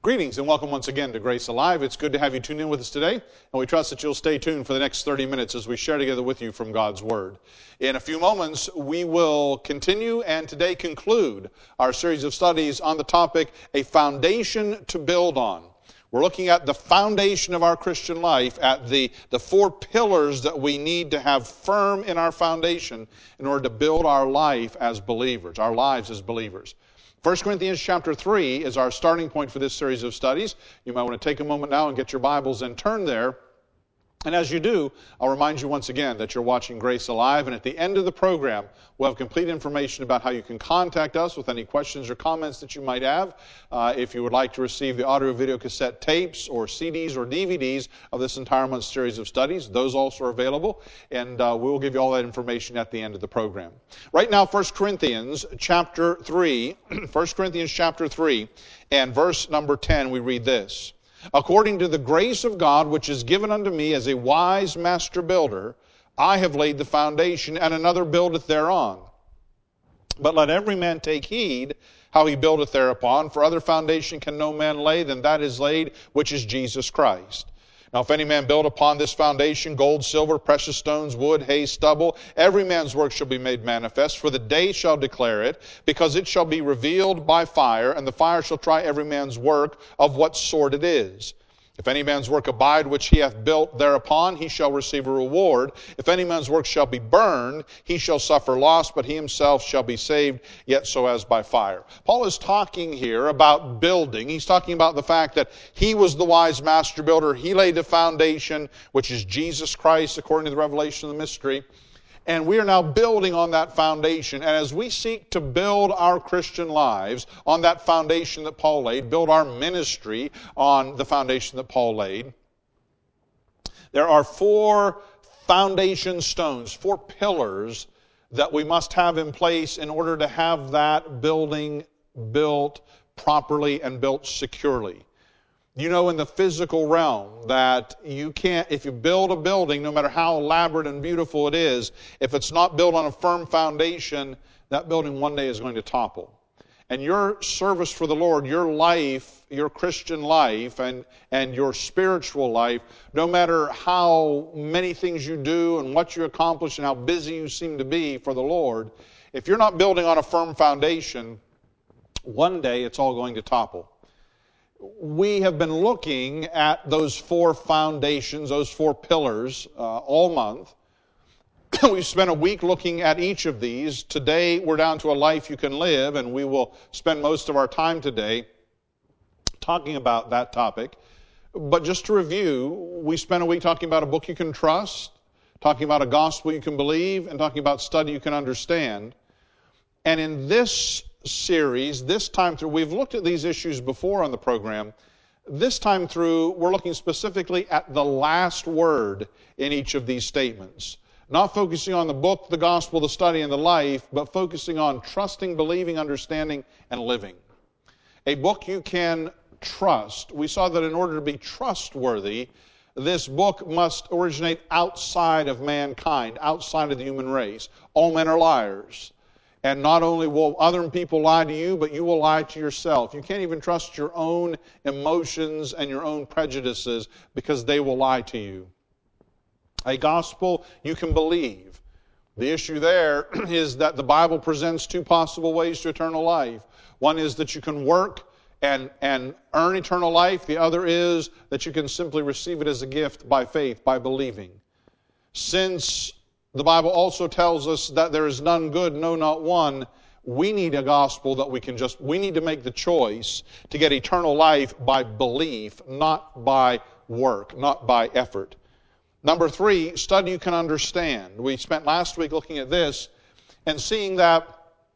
Greetings and welcome once again to Grace Alive. It's good to have you tuned in with us today, and we trust that you'll stay tuned for the next 30 minutes as we share together with you from God's Word. In a few moments, we will continue and today conclude our series of studies on the topic, A Foundation to Build On. We're looking at the foundation of our Christian life, at the four pillars that we need to have firm in our foundation in order to build our life as believers, our lives as believers. 1 Corinthians chapter 3 is our starting point for this series of studies. You might want to take a moment now and get your Bibles and turn there. And as you do, I'll remind you once again that you're watching Grace Alive, and at the end of the program, we'll have complete information about how you can contact us with any questions or comments that you might have. If you would like to receive the audio video cassette tapes or CDs or DVDs of this entire month's series of studies, those also are available, and we'll give you all that information at the end of the program. Right now, 1 Corinthians chapter 3, 1 Corinthians chapter 3, and verse number 10, we read this. According to the grace of God which is given unto me as a wise master builder, I have laid the foundation, and another buildeth thereon. But let every man take heed how he buildeth thereupon, for other foundation can no man lay than that is laid, which is Jesus Christ. Now if any man build upon this foundation gold, silver, precious stones, wood, hay, stubble, every man's work shall be made manifest, for the day shall declare it, because it shall be revealed by fire, and the fire shall try every man's work of what sort it is. If any man's work abide which he hath built thereupon, he shall receive a reward. If any man's work shall be burned, he shall suffer loss, but he himself shall be saved, yet so as by fire. Paul is talking here about building. He's talking about the fact that he was the wise master builder. He laid the foundation, which is Jesus Christ, according to the revelation of the mystery. And we are now building on that foundation. And as we seek to build our Christian lives on that foundation that Paul laid, build our ministry on the foundation that Paul laid, there are four foundation stones, four pillars that we must have in place in order to have that building built properly and built securely. You know, in the physical realm, that you can't, if you build a building, no matter how elaborate and beautiful it is, if it's not built on a firm foundation, that building one day is going to topple. And your service for the Lord, your life, your Christian life, and your spiritual life, no matter how many things you do and what you accomplish and how busy you seem to be for the Lord, if you're not building on a firm foundation, one day it's all going to topple. We have been looking at those four foundations, those four pillars, all month. We've spent a week looking at each of these. Today, we're down to a life you can live, and we will spend most of our time today talking about that topic. But just to review, we spent a week talking about a book you can trust, talking about a gospel you can believe, and talking about study you can understand. And in this series, this time through, we've looked at these issues before on the program. This time through, we're looking specifically at the last word in each of these statements. Not focusing on the book, the gospel, the study, and the life, but focusing on trusting, believing, understanding, and living. A book you can trust. We saw that in order to be trustworthy, this book must originate outside of mankind, outside of the human race. All men are liars. And not only will other people lie to you, but you will lie to yourself. You can't even trust your own emotions and your own prejudices because they will lie to you. A gospel you can believe. The issue there is that the Bible presents two possible ways to eternal life. One is that you can work and earn eternal life. The other is that you can simply receive it as a gift by faith, by believing. Since the Bible also tells us that there is none good, no, not one, we need a gospel that we need to make the choice to get eternal life by belief, not by work, not by effort. Number 3, study you can understand. We spent last week looking at this and seeing that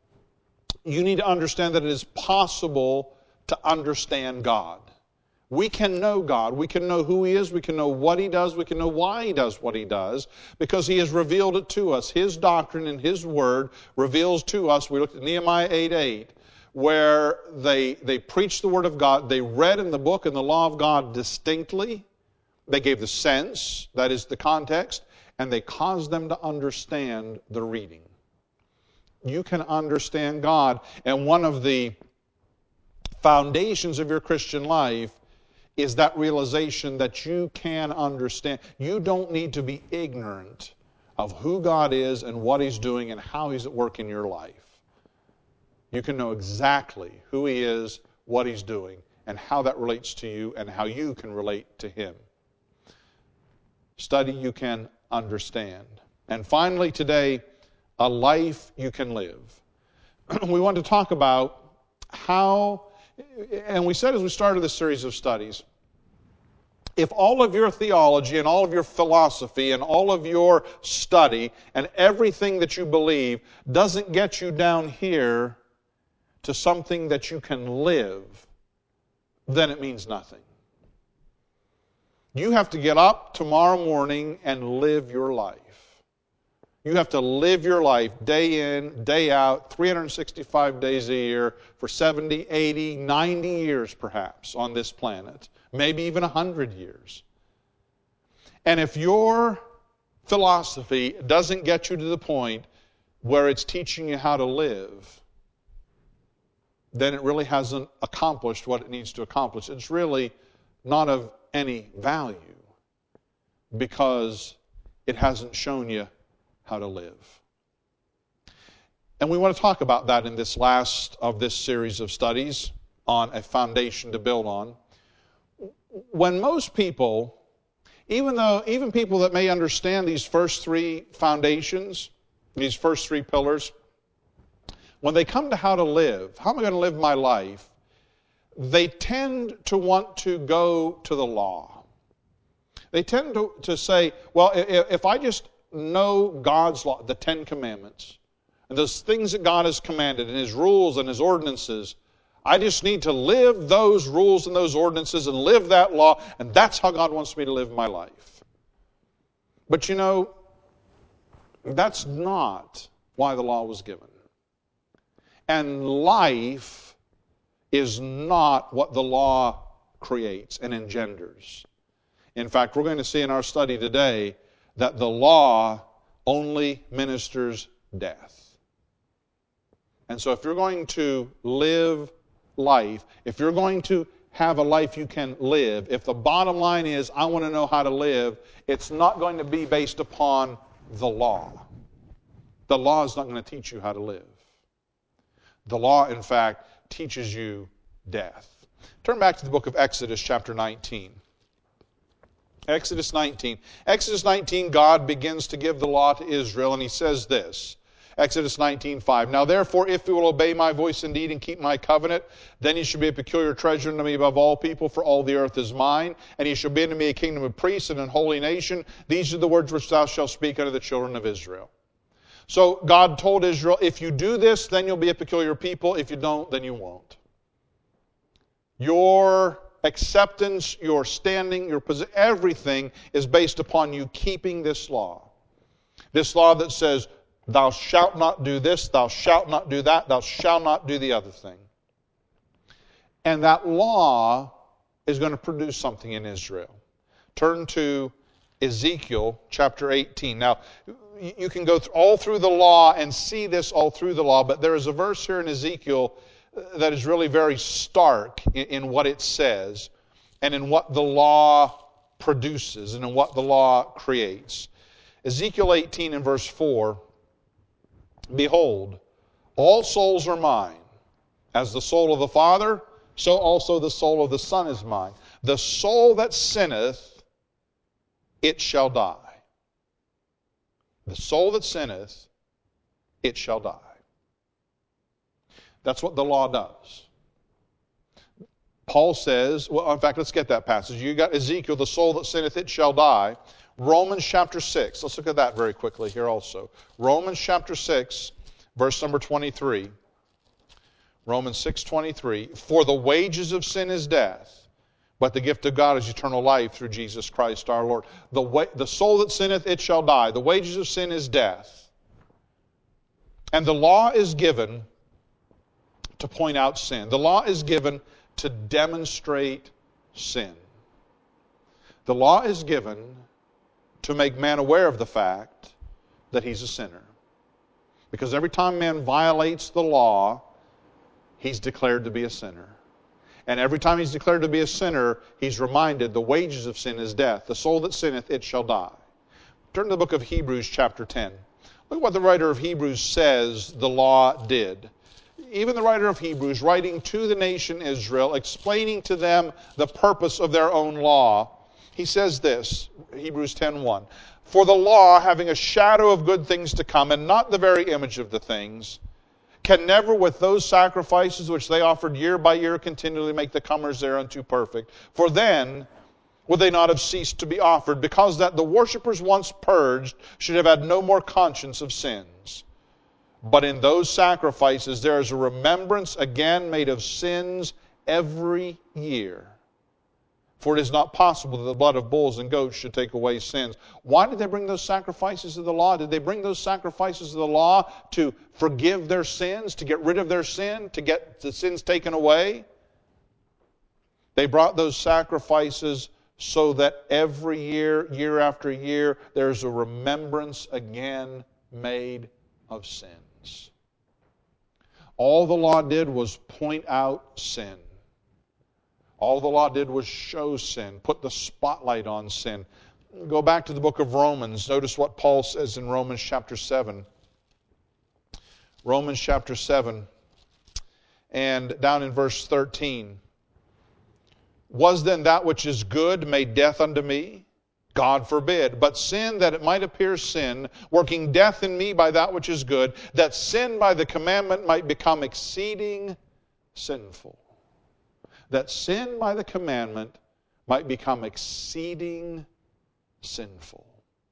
you need to understand that it is possible to understand God. We can know God. We can know who He is. We can know what He does. We can know why He does what He does because He has revealed it to us. His doctrine and His Word reveals to us. We looked at Nehemiah 8:8 where they preached the Word of God. They read in the book and the law of God distinctly. They gave the sense, that is the context, and they caused them to understand the reading. You can understand God. And one of the foundations of your Christian life is that realization that you can understand. You don't need to be ignorant of who God is and what He's doing and how He's at work in your life. You can know exactly who He is, what He's doing, and how that relates to you and how you can relate to Him. Study you can understand. And finally today, a life you can live. We want to talk about how, and we said as we started this series of studies, if all of your theology and all of your philosophy and all of your study and everything that you believe doesn't get you down here to something that you can live, then it means nothing. You have to get up tomorrow morning and live your life. You have to live your life day in, day out, 365 days a year for 70, 80, 90 years perhaps on this planet. Maybe even 100 years. And if your philosophy doesn't get you to the point where it's teaching you how to live, then it really hasn't accomplished what it needs to accomplish. It's really not of any value because it hasn't shown you how to live. And we want to talk about that in this last of this series of studies on a foundation to build on. When most people, even people that may understand these first three foundations, these first three pillars, when they come to how to live, how am I going to live my life, they tend to want to go to the law. They tend to say, well, if I just know God's law, the Ten Commandments, and those things that God has commanded, and His rules and His ordinances, I just need to live those rules and those ordinances and live that law, and that's how God wants me to live my life. But you know, that's not why the law was given. And life is not what the law creates and engenders. In fact, we're going to see in our study today that the law only ministers death. And so if you're going to live life, if you're going to have a life you can live, if the bottom line is, I want to know how to live, it's not going to be based upon the law. The law is not going to teach you how to live. The law, in fact, teaches you death. Turn back to the book of Exodus, chapter 19. Exodus 19. Exodus 19, God begins to give the law to Israel, and He says this. Exodus 19:5. Now therefore, if you will obey my voice indeed and keep my covenant, then you shall be a peculiar treasure unto me above all people, for all the earth is mine. And ye shall be unto me a kingdom of priests and an holy nation. These are the words which thou shalt speak unto the children of Israel. So God told Israel, if you do this, then you'll be a peculiar people. If you don't, then you won't. Your acceptance, your standing, your position, everything is based upon you keeping this law. This law that says, thou shalt not do this, thou shalt not do that, thou shalt not do the other thing. And that law is going to produce something in Israel. Turn to Ezekiel chapter 18. Now, you can go all through the law and see this all through the law, but there is a verse here in Ezekiel that is really very stark in what it says and in what the law produces and in what the law creates. Ezekiel 18 and verse 4, behold, all souls are mine. As the soul of the Father, so also the soul of the Son is mine. The soul that sinneth, it shall die. The soul that sinneth, it shall die. That's what the law does. Paul says, well, in fact, let's get that passage. You got Ezekiel, the soul that sinneth, it shall die. Romans chapter 6. Let's look at that very quickly here also. Romans chapter 6, verse number 23. Romans 6:23. For the wages of sin is death, but the gift of God is eternal life through Jesus Christ our Lord. The soul that sinneth, it shall die. The wages of sin is death. And the law is given to point out sin. The law is given to demonstrate sin. The law is given to make man aware of the fact that he's a sinner. Because every time man violates the law, he's declared to be a sinner. And every time he's declared to be a sinner, he's reminded the wages of sin is death. The soul that sinneth, it shall die. Turn to the book of Hebrews chapter 10. Look at what the writer of Hebrews says the law did. Even the writer of Hebrews, writing to the nation Israel, explaining to them the purpose of their own law, he says this, Hebrews 10:1, "For the law, having a shadow of good things to come, and not the very image of the things, can never with those sacrifices which they offered year by year continually make the comers thereunto perfect. For then would they not have ceased to be offered, because that the worshippers once purged should have had no more conscience of sins. But in those sacrifices there is a remembrance again made of sins every year. For it is not possible that the blood of bulls and goats should take away sins." Why did they bring those sacrifices of the law? Did they bring those sacrifices of the law to forgive their sins, to get rid of their sin, to get the sins taken away? They brought those sacrifices so that every year, year after year, there's a remembrance again made of sins. All the law did was point out sin. All the law did was show sin, put the spotlight on sin. Go back to the book of Romans. Notice what Paul says in Romans chapter 7. Romans chapter 7 and down in verse 13. "Was then that which is good made death unto me? God forbid. But sin, that it might appear sin, working death in me by that which is good, that sin by the commandment might become exceeding sinful." That sin by the commandment might become exceeding sinful.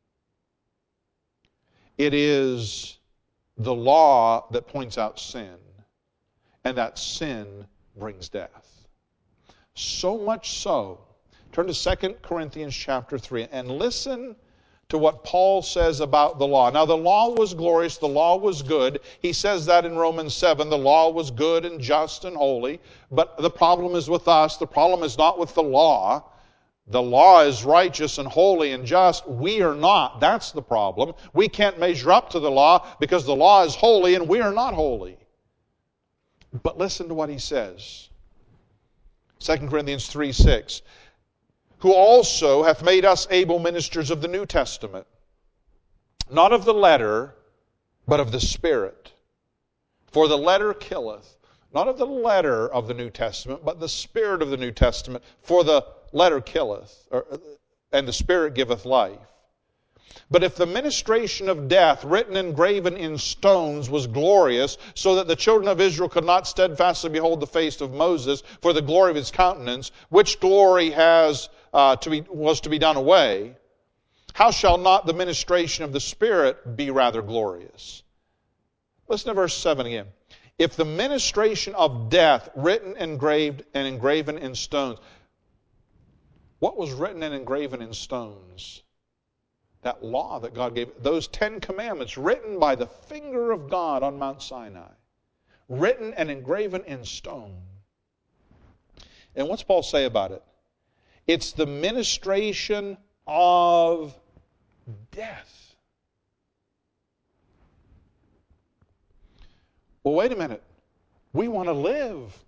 It is the law that points out sin, and that sin brings death. So much so, turn to 2 Corinthians chapter 3 and listen to what Paul says about the law. Now, the law was glorious, the law was good. He says that in Romans 7, the law was good and just and holy. But the problem is with us. The problem is not with the law. The law is righteous and holy and just. We are not. That's the problem. We can't measure up to the law because the law is holy and we are not holy. But listen to what he says. 2 Corinthians 3:6. "Who also hath made us able ministers of the New Testament, not of the letter, but of the Spirit. For the letter killeth." Not of the letter of the New Testament, but the Spirit of the New Testament. "For the letter killeth, and the Spirit giveth life. But if the ministration of death, written and graven in stones, was glorious, so that the children of Israel could not steadfastly behold the face of Moses for the glory of his countenance, which glory was to be done away, how shall not the ministration of the Spirit be rather glorious?" Listen to verse 7 again. "If the ministration of death, written and engraved and engraven in stones." What was written and engraven in stones? That law that God gave, those 10 commandments written by the finger of God on Mount Sinai. Written and engraven in stone. And what's Paul say about it? It's the ministration of death. Well, wait a minute. We want to live.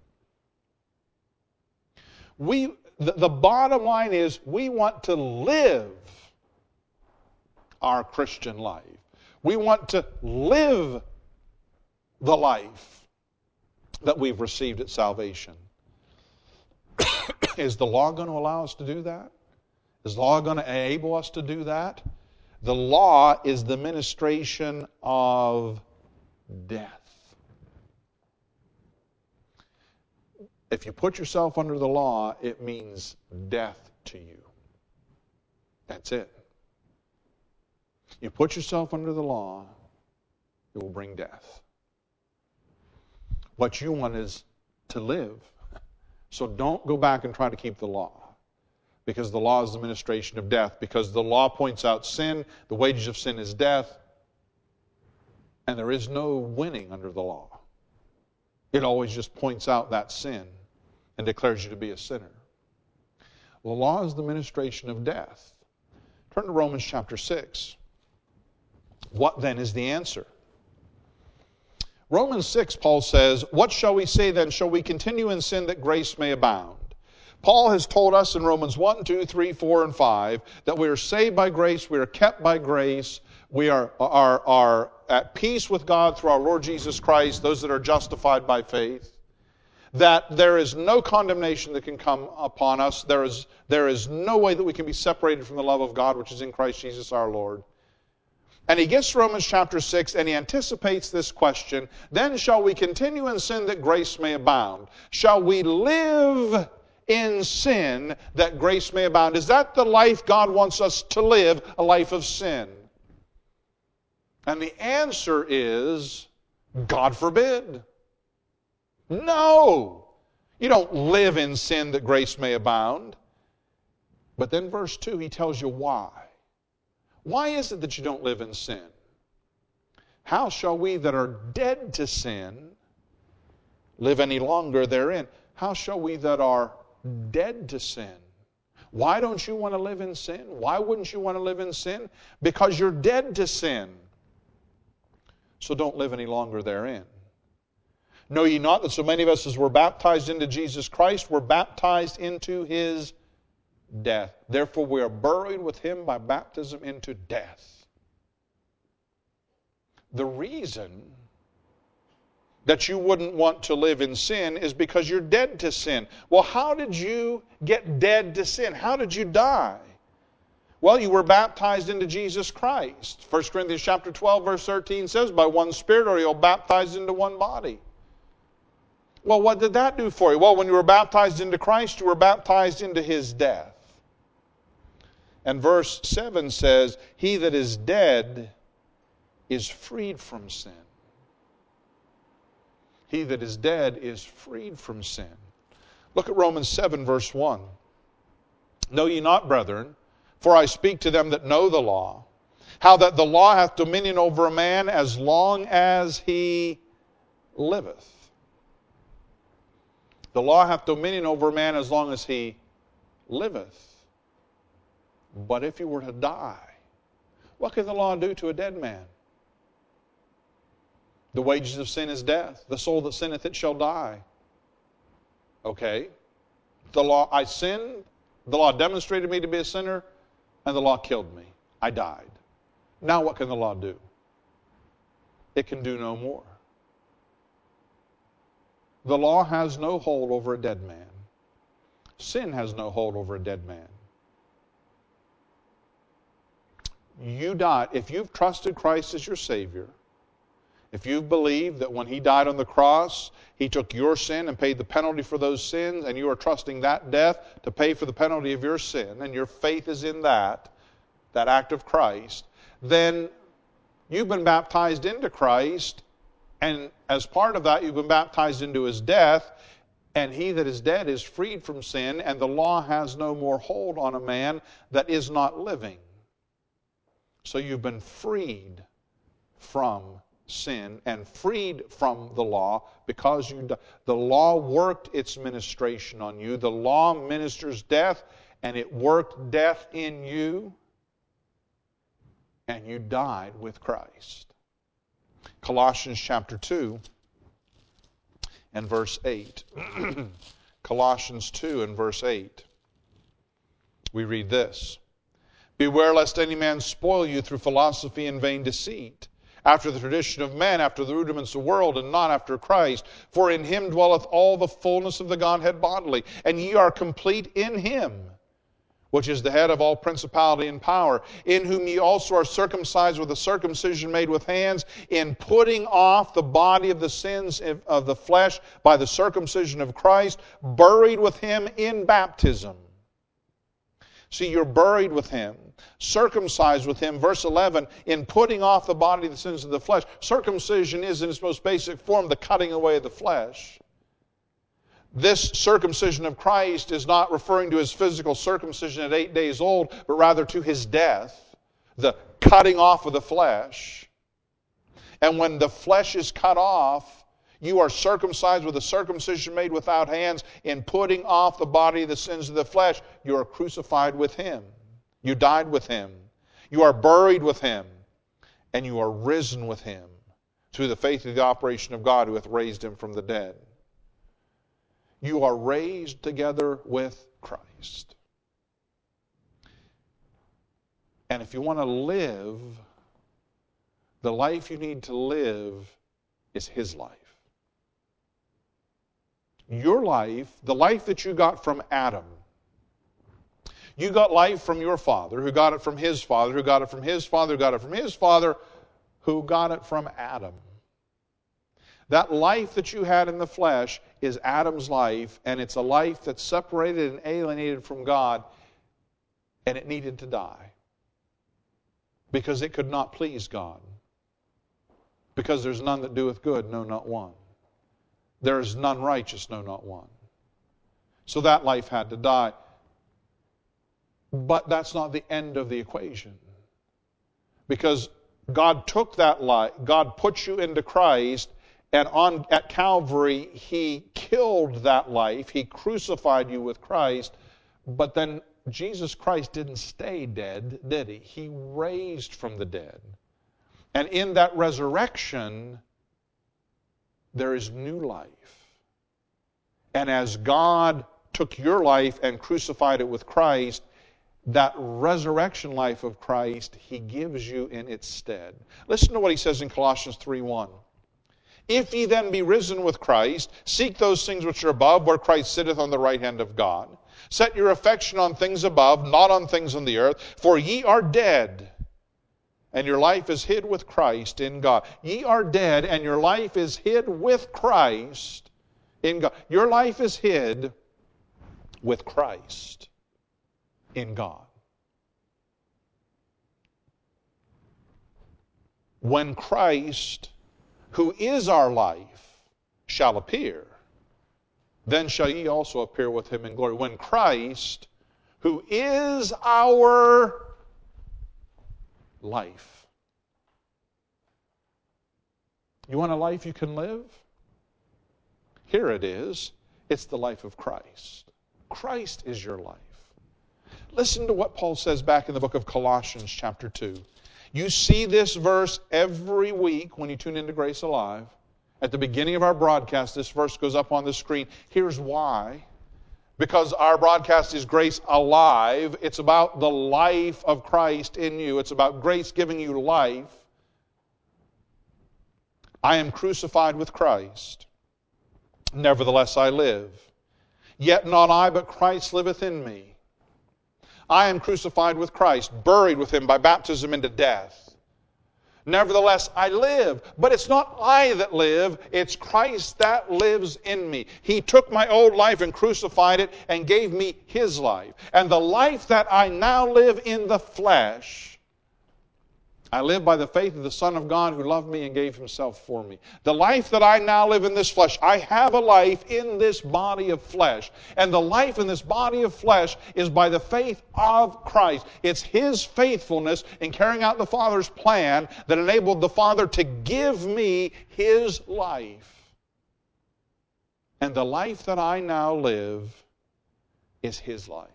The bottom line is we want to live our Christian life. We want to live the life that we've received at salvation. Is the law going to allow us to do that? Is the law going to enable us to do that? The law is the ministration of death. If you put yourself under the law, it means death to you. That's it. You put yourself under the law, it will bring death. What you want is to live. So don't go back and try to keep the law, because the law is the ministration of death, because the law points out sin, the wages of sin is death, and there is no winning under the law. It always just points out that sin and declares you to be a sinner. The law is the ministration of death. Turn to Romans chapter 6. What then is the answer? Romans 6, Paul says, "What shall we say then? Shall we continue in sin that grace may abound?" Paul has told us in Romans 1, 2, 3, 4, and 5 that we are saved by grace, we are kept by grace, we are at peace with God through our Lord Jesus Christ, those that are justified by faith, that there is no condemnation that can come upon us. There is no way that we can be separated from the love of God which is in Christ Jesus our Lord. And he gets to Romans chapter 6 and he anticipates this question, then shall we continue in sin that grace may abound? Shall we live in sin that grace may abound? Is that the life God wants us to live, a life of sin? And the answer is, God forbid. No! You don't live in sin that grace may abound. But then verse 2, he tells you why. Why is it that you don't live in sin? How shall we that are dead to sin live any longer therein? How shall we that are dead to sin? Why don't you want to live in sin? Why wouldn't you want to live in sin? Because you're dead to sin. So don't live any longer therein. Know ye not that so many of us as were baptized into Jesus Christ were baptized into His death? Therefore we are buried with Him by baptism into death. The reason that you wouldn't want to live in sin is because you're dead to sin. Well, how did you get dead to sin? How did you die? Well, you were baptized into Jesus Christ. 1 Corinthians chapter 12, verse 13 says, by one Spirit are you all baptized into one body. Well, what did that do for you? Well, when you were baptized into Christ, you were baptized into His death. And verse 7 says, he that is dead is freed from sin. He that is dead is freed from sin. Look at Romans 7, verse 1. Know ye not, brethren, for I speak to them that know the law, how that the law hath dominion over a man as long as he liveth. The law hath dominion over a man as long as he liveth. But if he were to die, what can the law do to a dead man? The wages of sin is death. The soul that sinneth, it shall die. Okay. The law, I sinned. The law demonstrated me to be a sinner, and the law killed me. I died. Now what can the law do? It can do no more. The law has no hold over a dead man. Sin has no hold over a dead man. You died. If you've trusted Christ as your Savior, if you've believed that when He died on the cross, He took your sin and paid the penalty for those sins, and you are trusting that death to pay for the penalty of your sin, and your faith is in that act of Christ, then you've been baptized into Christ, and as part of that, you've been baptized into His death, and he that is dead is freed from sin, and the law has no more hold on a man that is not living. So you've been freed from sin and freed from the law because the law worked its ministration on you. The law ministers death, and it worked death in you, and you died with Christ. Colossians chapter 2 and verse 8. Colossians 2 and verse 8. We read this. Beware lest any man spoil you through philosophy and vain deceit, after the tradition of men, after the rudiments of the world, and not after Christ. For in Him dwelleth all the fullness of the Godhead bodily, and ye are complete in Him, which is the head of all principality and power, in whom ye also are circumcised with a circumcision made with hands, in putting off the body of the sins of the flesh by the circumcision of Christ, buried with Him in baptism. See, you're buried with Him, circumcised with Him. Verse 11, in putting off the body of the sins of the flesh. Circumcision is, in its most basic form, the cutting away of the flesh. This circumcision of Christ is not referring to His physical circumcision at 8 days old, but rather to His death, the cutting off of the flesh. And when the flesh is cut off, you are circumcised with a circumcision made without hands. In putting off the body of the sins of the flesh, you are crucified with Him. You died with Him. You are buried with Him. And you are risen with Him. through the faith of the operation of God who hath raised him from the dead. You are raised together with Christ. And if you want to live, the life you need to live is His life. Your life, the life that you got from Adam, you got life from your father, who got it from his father, who got it from his father, who got it from his father, who got it from Adam. That life that you had in the flesh is Adam's life, and it's a life that's separated and alienated from God, and it needed to die because it could not please God. Because there's none that doeth good, no, not one. There is none righteous, no, not one. So that life had to die. But that's not the end of the equation. Because God took that life, God put you into Christ, and at Calvary, He killed that life. He crucified you with Christ. But then Jesus Christ didn't stay dead, did He? He raised from the dead. And in that resurrection, there is new life. And as God took your life and crucified it with Christ, that resurrection life of Christ, He gives you in its stead. Listen to what He says in Colossians 3:1. If ye then be risen with Christ, seek those things which are above, where Christ sitteth on the right hand of God. Set your affection on things above, not on things on the earth, for ye are dead, and your life is hid with Christ in God. Ye are dead, and your life is hid with Christ in God. Your life is hid with Christ in God. When Christ, who is our life, shall appear, then shall ye also appear with Him in glory. When Christ, who is our life. You want a life you can live? Here it is. It's the life of Christ. Christ is your life. Listen to what Paul says back in the book of Colossians chapter 2. You see this verse every week when you tune into Grace Alive. At the beginning of our broadcast, this verse goes up on the screen. Here's why. Because our broadcast is Grace Alive. It's about the life of Christ in you. It's about grace giving you life. I am crucified with Christ. Nevertheless I live. Yet not I, but Christ liveth in me. I am crucified with Christ, buried with Him by baptism into death. Nevertheless I live, but it's not I that live, it's Christ that lives in me. He took my old life and crucified it and gave me His life. And the life that I now live in the flesh, I live by the faith of the Son of God who loved me and gave Himself for me. The life that I now live in this flesh, I have a life in this body of flesh. And the life in this body of flesh is by the faith of Christ. It's His faithfulness in carrying out the Father's plan that enabled the Father to give me His life. And the life that I now live is His life.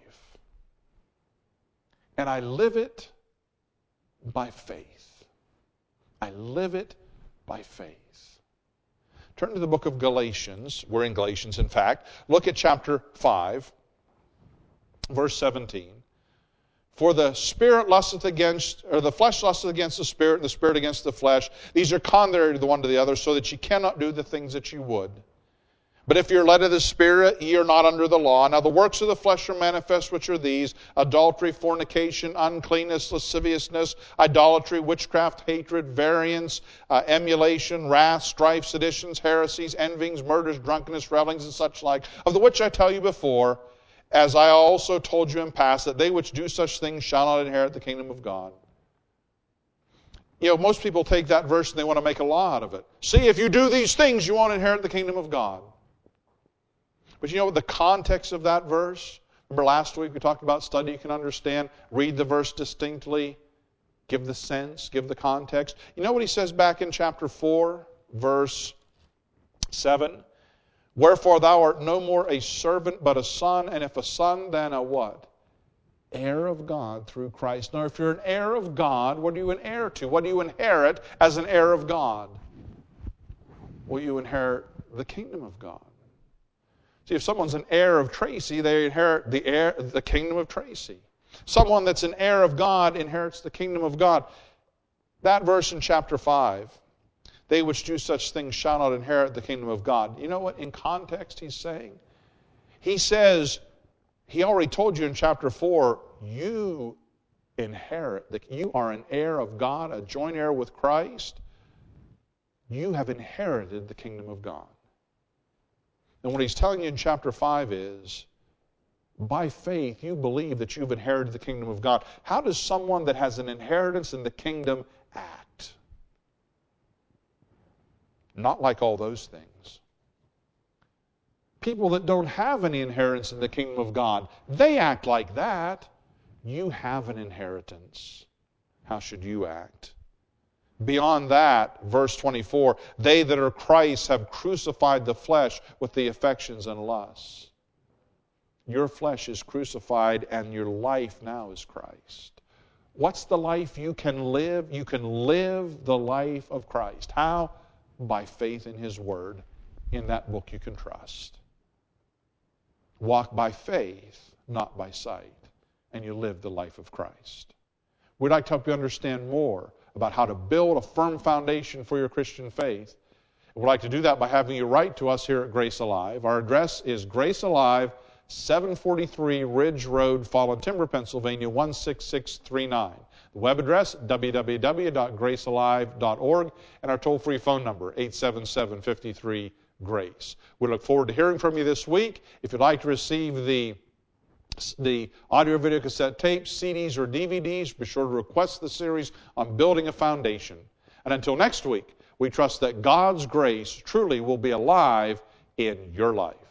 And I live it by faith. I live it by faith. Turn to the book of Galatians. We're in Galatians, in fact. Look at chapter 5, verse 17. For the spirit lusteth against, or the flesh lusteth against the spirit, and the spirit against the flesh. These are contrary to the one to the other, so that ye cannot do the things that ye would. But if you're led of the Spirit, ye are not under the law. Now the works of the flesh are manifest, which are these: adultery, fornication, uncleanness, lasciviousness, idolatry, witchcraft, hatred, variance, emulation, wrath, strife, seditions, heresies, envyings, murders, drunkenness, revellings, and such like, of the which I tell you before, as I also told you in past, that they which do such things shall not inherit the kingdom of God. You know, most people take that verse and they want to make a law out of it. See, if you do these things, you won't inherit the kingdom of God. But you know what the context of that verse? Remember last week we talked about study you can understand, read the verse distinctly, give the sense, give the context. You know what he says back in chapter 4, verse 7? Wherefore thou art no more a servant, but a son, and if a son, then a what? Heir of God through Christ. Now if you're an heir of God, what are you an heir to? What do you inherit as an heir of God? will you inherit the kingdom of God. See, if someone's an heir of Tracy, they inherit the kingdom of Tracy. Someone that's an heir of God inherits the kingdom of God. That verse in chapter 5, they which do such things shall not inherit the kingdom of God. You know what in context he's saying? He says, he already told you in chapter 4, you are an heir of God, a joint heir with Christ. You have inherited the kingdom of God. And what he's telling you in chapter 5 is, by faith, you believe that you've inherited the kingdom of God. How does someone that has an inheritance in the kingdom act? Not like all those things. People that don't have any inheritance in the kingdom of God, they act like that. You have an inheritance. How should you act? Beyond that, verse 24, they that are Christ have crucified the flesh with the affections and lusts. Your flesh is crucified and your life now is Christ. What's the life you can live? You can live the life of Christ. How? By faith in His Word. In that book you can trust. Walk by faith, not by sight. And you live the life of Christ. We'd like to help you understand more about how to build a firm foundation for your Christian faith. We'd like to do that by having you write to us here at Grace Alive. Our address is Grace Alive, 743 Ridge Road, Fallen Timber, Pennsylvania, 16639. The web address, www.gracealive.org, and our toll-free phone number, 877-53-GRACE. We look forward to hearing from you this week. If you'd like to receive the audio video cassette tapes, CDs, or DVDs, be sure to request the series on building a foundation. And until next week, we trust that God's grace truly will be alive in your life.